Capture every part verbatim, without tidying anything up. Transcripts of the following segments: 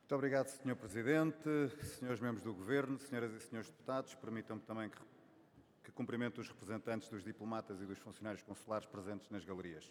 Muito obrigado, senhor Presidente, senhores membros do Governo, senhoras e senhores deputados. Permitam-me também que, que cumprimente os representantes dos diplomatas e dos funcionários consulares presentes nas galerias.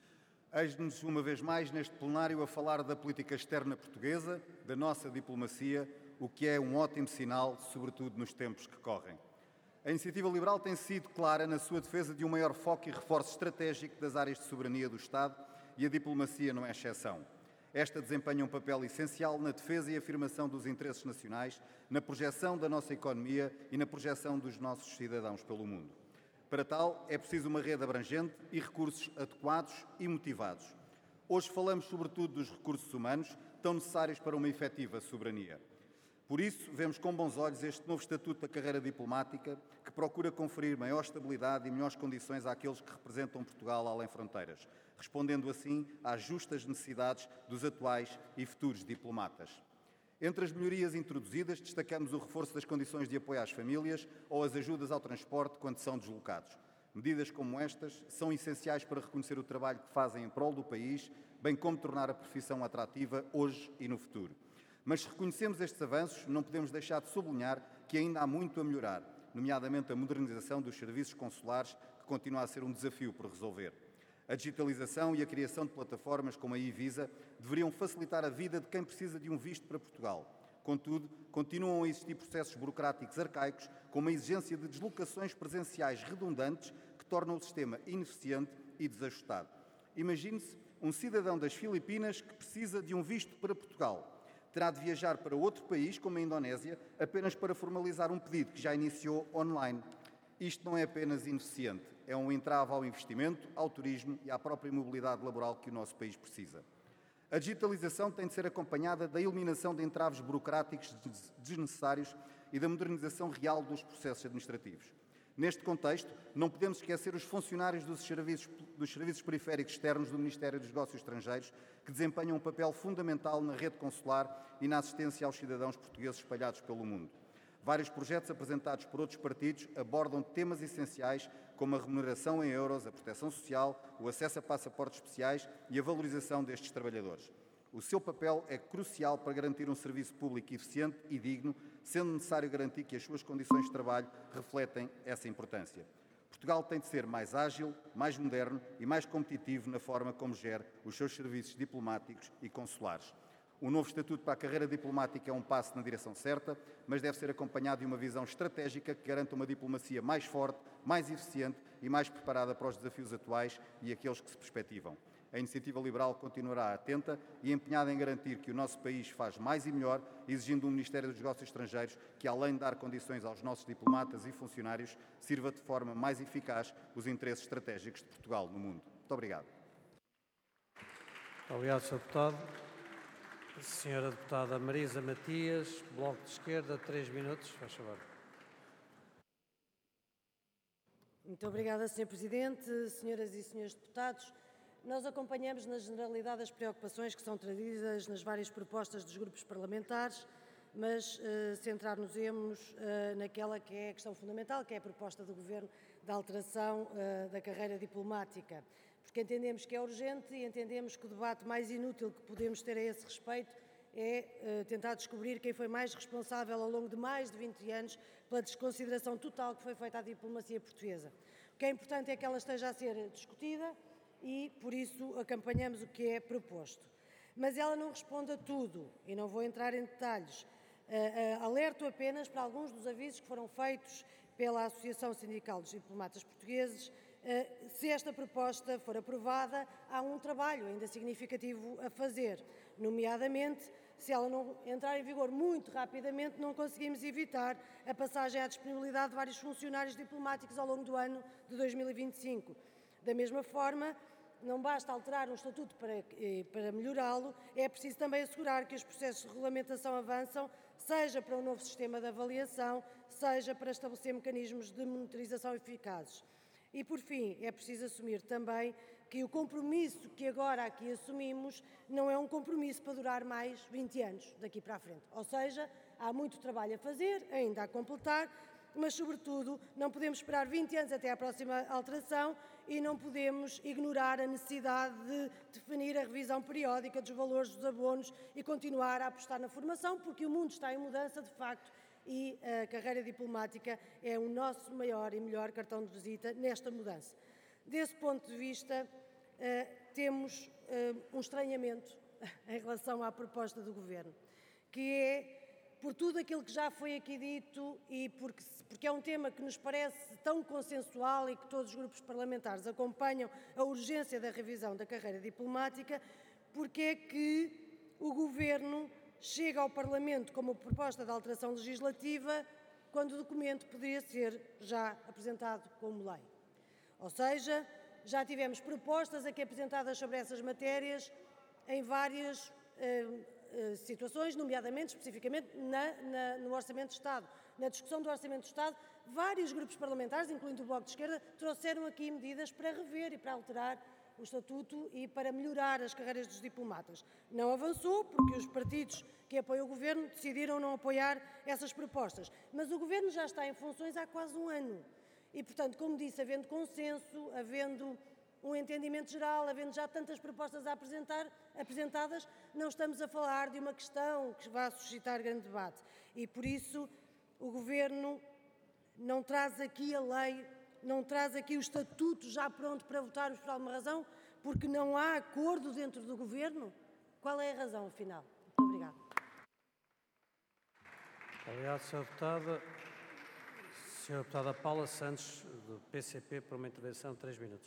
Eis-nos uma vez mais neste plenário a falar da política externa portuguesa, da nossa diplomacia, o que é um ótimo sinal, sobretudo nos tempos que correm. A Iniciativa Liberal tem sido clara na sua defesa de um maior foco e reforço estratégico das áreas de soberania do Estado e a diplomacia não é exceção. Esta desempenha um papel essencial na defesa e afirmação dos interesses nacionais, na projeção da nossa economia e na projeção dos nossos cidadãos pelo mundo. Para tal, é preciso uma rede abrangente e recursos adequados e motivados. Hoje falamos sobretudo dos recursos humanos, tão necessários para uma efetiva soberania. Por isso, vemos com bons olhos este novo Estatuto da Carreira Diplomática, que procura conferir maior estabilidade e melhores condições àqueles que representam Portugal além fronteiras, respondendo assim às justas necessidades dos atuais e futuros diplomatas. Entre as melhorias introduzidas, destacamos o reforço das condições de apoio às famílias ou as ajudas ao transporte quando são deslocados. Medidas como estas são essenciais para reconhecer o trabalho que fazem em prol do país, bem como tornar a profissão atrativa hoje e no futuro. Mas se reconhecemos estes avanços, não podemos deixar de sublinhar que ainda há muito a melhorar, nomeadamente a modernização dos serviços consulares, que continua a ser um desafio por resolver. A digitalização e a criação de plataformas como a e-Visa deveriam facilitar a vida de quem precisa de um visto para Portugal. Contudo, continuam a existir processos burocráticos arcaicos, com uma exigência de deslocações presenciais redundantes que tornam o sistema ineficiente e desajustado. Imagine-se um cidadão das Filipinas que precisa de um visto para Portugal. Terá de viajar para outro país, como a Indonésia, apenas para formalizar um pedido que já iniciou online. Isto não é apenas ineficiente, é um entrave ao investimento, ao turismo e à própria mobilidade laboral que o nosso país precisa. A digitalização tem de ser acompanhada da eliminação de entraves burocráticos desnecessários e da modernização real dos processos administrativos. Neste contexto, não podemos esquecer os funcionários dos serviços, dos serviços periféricos externos do Ministério dos Negócios Estrangeiros, que desempenham um papel fundamental na rede consular e na assistência aos cidadãos portugueses espalhados pelo mundo. Vários projetos apresentados por outros partidos abordam temas essenciais como a remuneração em euros, a proteção social, o acesso a passaportes especiais e a valorização destes trabalhadores. O seu papel é crucial para garantir um serviço público eficiente e digno, sendo necessário garantir que as suas condições de trabalho refletem essa importância. Portugal tem de ser mais ágil, mais moderno e mais competitivo na forma como gera os seus serviços diplomáticos e consulares. O novo Estatuto para a Carreira Diplomática é um passo na direção certa, mas deve ser acompanhado de uma visão estratégica que garanta uma diplomacia mais forte, mais eficiente e mais preparada para os desafios atuais e aqueles que se perspectivam. A Iniciativa Liberal continuará atenta e empenhada em garantir que o nosso país faz mais e melhor, exigindo um Ministério dos Negócios Estrangeiros que, além de dar condições aos nossos diplomatas e funcionários, sirva de forma mais eficaz os interesses estratégicos de Portugal no mundo. Muito obrigado. Obrigado, senhor Deputado. A senhora Deputada Marisa Matias, Bloco de Esquerda, três minutos, faz favor. Muito obrigada, senhor Presidente, senhoras e senhores deputados. Nós acompanhamos na generalidade as preocupações que são trazidas nas várias propostas dos grupos parlamentares, mas uh, centrar-nos-emos uh, naquela que é a questão fundamental, que é a proposta do Governo da alteração uh, da carreira diplomática, porque entendemos que é urgente e entendemos que o debate mais inútil que podemos ter a esse respeito é uh, tentar descobrir quem foi mais responsável ao longo de mais de vinte anos pela desconsideração total que foi feita à diplomacia portuguesa. O que é importante é que ela esteja a ser discutida e, por isso, acompanhamos o que é proposto. Mas ela não responde a tudo, e não vou entrar em detalhes. Uh, uh, alerto apenas para alguns dos avisos que foram feitos pela Associação Sindical dos Diplomatas Portugueses. Uh, se esta proposta for aprovada, há um trabalho ainda significativo a fazer, nomeadamente, se ela não entrar em vigor muito rapidamente, não conseguimos evitar a passagem à disponibilidade de vários funcionários diplomáticos ao longo do ano de dois mil e vinte e cinco. Da mesma forma, não basta alterar um estatuto para, para melhorá-lo, é preciso também assegurar que os processos de regulamentação avançam, seja para um novo sistema de avaliação, seja para estabelecer mecanismos de monitorização eficazes. E, por fim, é preciso assumir também que o compromisso que agora aqui assumimos não é um compromisso para durar mais vinte anos daqui para a frente. Ou seja, há muito trabalho a fazer, ainda a completar, mas, sobretudo, não podemos esperar vinte anos até à próxima alteração e não podemos ignorar a necessidade de definir a revisão periódica dos valores dos abonos e continuar a apostar na formação, porque o mundo está em mudança, de facto, e a carreira diplomática é o nosso maior e melhor cartão de visita nesta mudança. Desse ponto de vista, eh, temos eh, um estranhamento em relação à proposta do Governo, que é, por tudo aquilo que já foi aqui dito e porque, porque é um tema que nos parece tão consensual e que todos os grupos parlamentares acompanham a urgência da revisão da carreira diplomática, porque é que o Governo chega ao Parlamento com uma proposta de alteração legislativa quando o documento poderia ser já apresentado como lei. Ou seja, já tivemos propostas aqui apresentadas sobre essas matérias em várias eh, eh, situações, nomeadamente, especificamente, na, na, no Orçamento de Estado. Na discussão do Orçamento de Estado, vários grupos parlamentares, incluindo o Bloco de Esquerda, trouxeram aqui medidas para rever e para alterar o Estatuto e para melhorar as carreiras dos diplomatas. Não avançou, porque os partidos que apoiam o Governo decidiram não apoiar essas propostas. Mas o Governo já está em funções há quase um ano. E, portanto, como disse, havendo consenso, havendo um entendimento geral, havendo já tantas propostas a apresentar, apresentadas, não estamos a falar de uma questão que vai suscitar grande debate. E, por isso, o Governo não traz aqui a lei, não traz aqui o Estatuto já pronto para votarmos por alguma razão, porque não há acordo dentro do Governo? Qual é a razão, afinal? Muito obrigada. Obrigado, senhora Deputada. senhora Deputada Paula Santos, do P C P, por uma intervenção de três minutos.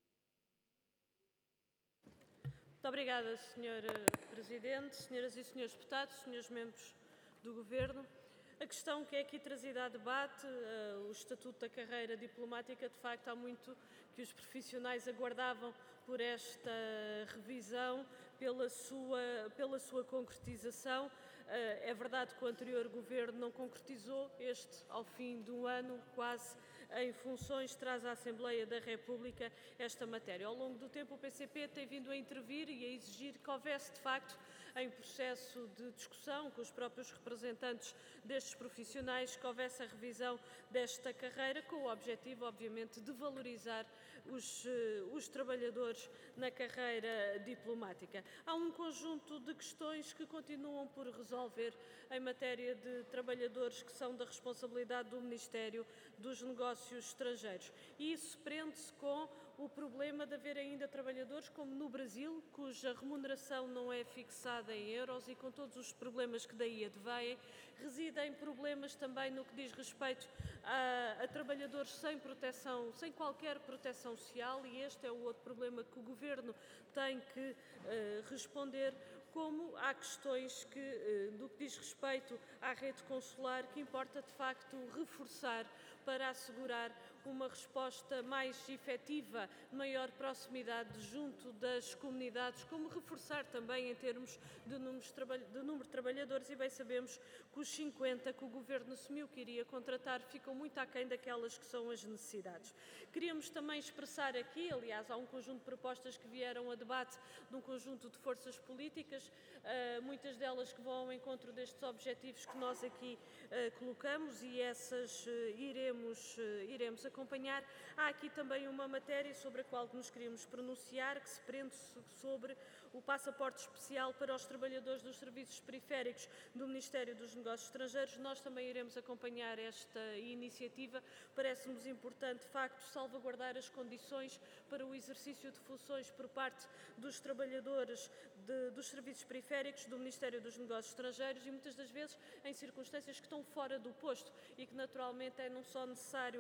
Muito obrigada, senhor Presidente, senhoras e senhores deputados, senhores membros do Governo. A questão que é aqui trazida a debate, uh, o Estatuto da Carreira Diplomática, de facto, há muito que os profissionais aguardavam por esta revisão, pela sua, pela sua concretização. Uh, é verdade que o anterior Governo não concretizou, este, ao fim de um ano, quase em funções, traz à Assembleia da República esta matéria. Ao longo do tempo, o P C P tem vindo a intervir e a exigir que houvesse, de facto, em processo de discussão com os próprios representantes destes profissionais, que houvesse a revisão desta carreira, com o objetivo, obviamente, de valorizar os, os trabalhadores na carreira diplomática. Há um conjunto de questões que continuam por resolver em matéria de trabalhadores que são da responsabilidade do Ministério dos Negócios Estrangeiros. E isso prende-se com o problema de haver ainda trabalhadores, como no Brasil, cuja remuneração não é fixada em euros e com todos os problemas que daí advêm. Residem problemas também no que diz respeito a, a trabalhadores sem proteção, sem qualquer proteção social, e este é o outro problema que o Governo tem que uh, responder, como há questões que, do que diz respeito à rede consular, que importa de facto reforçar para assegurar uma resposta mais efetiva, maior proximidade junto das comunidades, como reforçar também em termos de, de número de trabalhadores, e bem sabemos que os cinquenta que o Governo assumiu que iria contratar ficam muito aquém daquelas que são as necessidades. Queríamos também expressar aqui, aliás, há um conjunto de propostas que vieram a debate de um conjunto de forças políticas, uh, muitas delas que vão ao encontro destes objetivos que nós aqui uh, colocamos, e essas uh, iremos, uh, iremos acompanhar. Há aqui também uma matéria sobre a qual nos queríamos pronunciar, que se prende sobre o passaporte especial para os trabalhadores dos serviços periféricos do Ministério dos Negócios Estrangeiros. Nós também iremos acompanhar esta iniciativa. Parece-nos importante, de facto, salvaguardar as condições para o exercício de funções por parte dos trabalhadores de, dos serviços periféricos do Ministério dos Negócios Estrangeiros, e muitas das vezes em circunstâncias que estão fora do posto e que naturalmente é não só necessário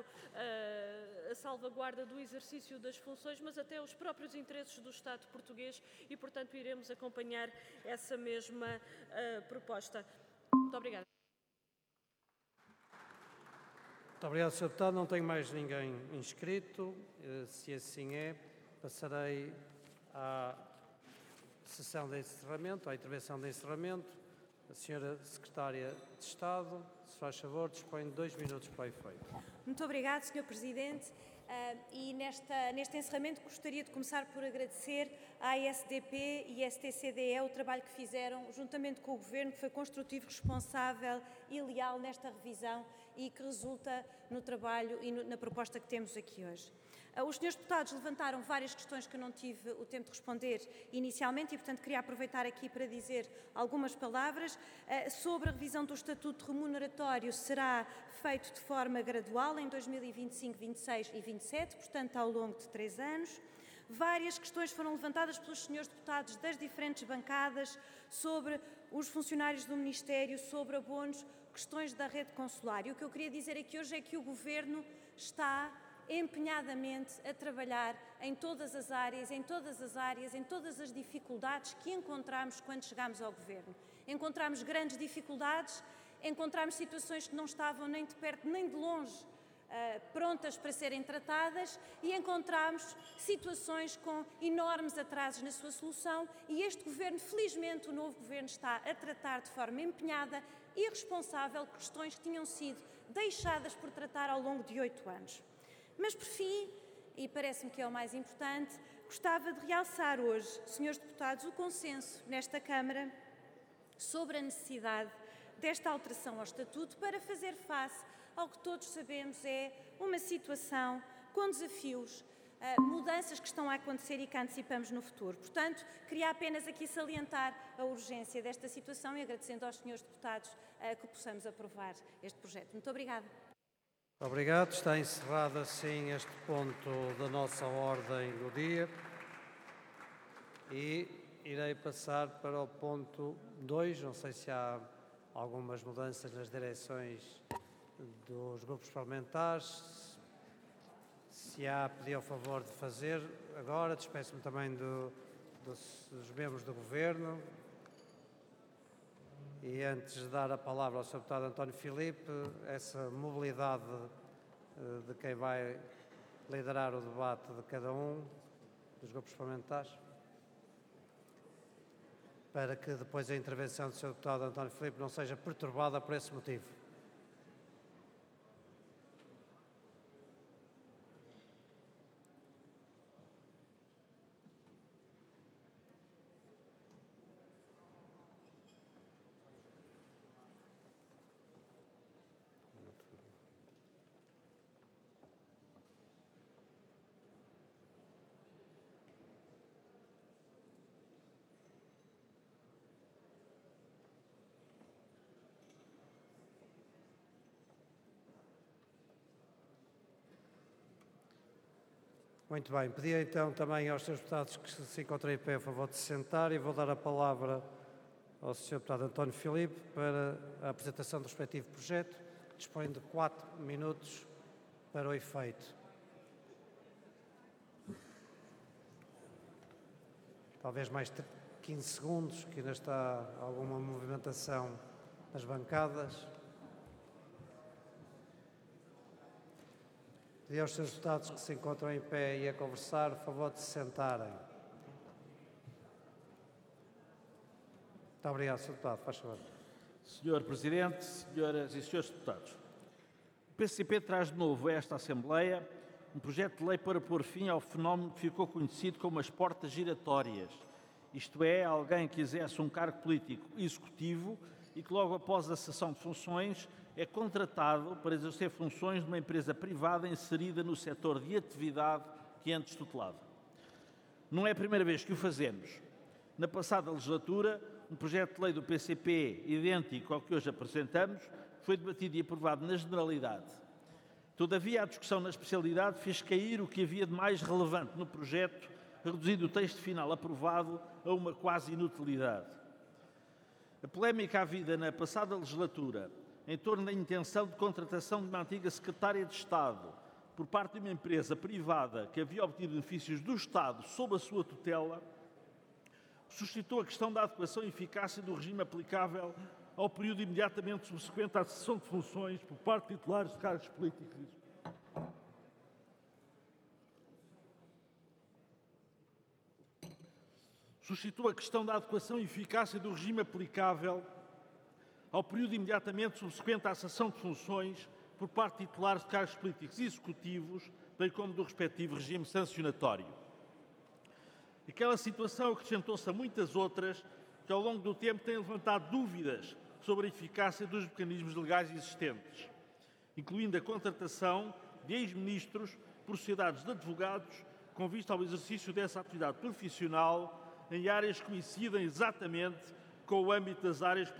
uh, a salvaguarda do exercício das funções, mas até os próprios interesses do Estado português, e portanto iremos acompanhar essa mesma uh, proposta. Muito obrigada. Muito obrigado, senhor Deputado. Não tenho mais ninguém inscrito. Se assim é, passarei à sessão de encerramento, à intervenção de encerramento. A senhora Secretária de Estado, se faz favor, dispõe de dois minutos para o efeito. Muito obrigado, senhor Presidente. Uh, e nesta, neste encerramento gostaria de começar por agradecer à A S D P e S T C D E o trabalho que fizeram juntamente com o Governo, que foi construtivo, responsável e leal nesta revisão e que resulta no trabalho e no, na proposta que temos aqui hoje. Uh, os senhores deputados levantaram várias questões que eu não tive o tempo de responder inicialmente e, portanto, queria aproveitar aqui para dizer algumas palavras. Uh, sobre a revisão do Estatuto Remuneratório, será feito de forma gradual em dois mil e vinte e cinco, vinte e seis e vinte e sete, portanto, ao longo de três anos. Várias questões foram levantadas pelos senhores deputados das diferentes bancadas sobre os funcionários do Ministério, sobre abonos, questões da rede consular. E o que eu queria dizer aqui hoje é que o Governo está empenhadamente a trabalhar em todas as áreas, em todas as áreas, em todas as dificuldades que encontramos quando chegamos ao Governo. Encontramos grandes dificuldades, encontramos situações que não estavam nem de perto nem de longe uh, prontas para serem tratadas e encontramos situações com enormes atrasos na sua solução e este Governo, felizmente o novo Governo, está a tratar de forma empenhada e responsável questões que tinham sido deixadas por tratar ao longo de oito anos. Mas, por fim, e parece-me que é o mais importante, gostava de realçar hoje, senhores deputados, o consenso nesta Câmara sobre a necessidade desta alteração ao Estatuto para fazer face ao que todos sabemos é uma situação com desafios, mudanças que estão a acontecer e que antecipamos no futuro. Portanto, queria apenas aqui salientar a urgência desta situação e agradecendo aos senhores deputados que possamos aprovar este projeto. Muito obrigada. Obrigado. Está encerrado assim este ponto da nossa ordem do dia e irei passar para o ponto dois. Não sei se há algumas mudanças nas direções dos grupos parlamentares. Se há, pedi ao favor de fazer agora. Despeço-me também do, dos, dos membros do Governo. E antes de dar a palavra ao senhor deputado António Filipe, essa mobilidade de quem vai liderar o debate de cada um dos grupos parlamentares, para que depois a intervenção do senhor deputado António Filipe não seja perturbada por esse motivo. Muito bem, pedia então também aos senhores deputados que se encontrem em pé a favor de se sentar e vou dar a palavra ao senhor deputado António Filipe para a apresentação do respectivo projeto, que dispõe de quatro minutos para o efeito. Talvez mais quinze segundos, que ainda está alguma movimentação nas bancadas. E aos senhores deputados que se encontram em pé e a conversar, a favor de se sentarem. Muito obrigado, senhor Deputado. Faz favor. senhor Presidente, senhoras e senhores deputados, o P C P traz de novo a esta Assembleia um projeto de lei para pôr fim ao fenómeno que ficou conhecido como as portas giratórias, isto é, alguém que exerce um cargo político executivo e que logo após a cessação de funções é contratado para exercer funções de uma empresa privada inserida no setor de atividade que antes tutelava. Não é a primeira vez que o fazemos. Na passada legislatura, um projeto de lei do P C P, idêntico ao que hoje apresentamos, foi debatido e aprovado na generalidade. Todavia, a discussão na especialidade fez cair o que havia de mais relevante no projeto, reduzindo o texto final aprovado a uma quase inutilidade. A polémica havida na passada legislatura em torno da intenção de contratação de uma antiga secretária de Estado por parte de uma empresa privada que havia obtido benefícios do Estado sob a sua tutela, suscitou a questão da adequação e eficácia do regime aplicável ao período imediatamente subsequente à cessação de funções por parte de titulares de cargos políticos. Suscitou a questão da adequação e eficácia do regime aplicável ao período imediatamente subsequente à cessação de funções por parte de titulares de cargos políticos executivos bem como do respectivo regime sancionatório. Aquela situação acrescentou-se a muitas outras que, ao longo do tempo, têm levantado dúvidas sobre a eficácia dos mecanismos legais existentes, incluindo a contratação de ex-ministros por sociedades de advogados com vista ao exercício dessa atividade profissional em áreas que coincidem exatamente com o âmbito das áreas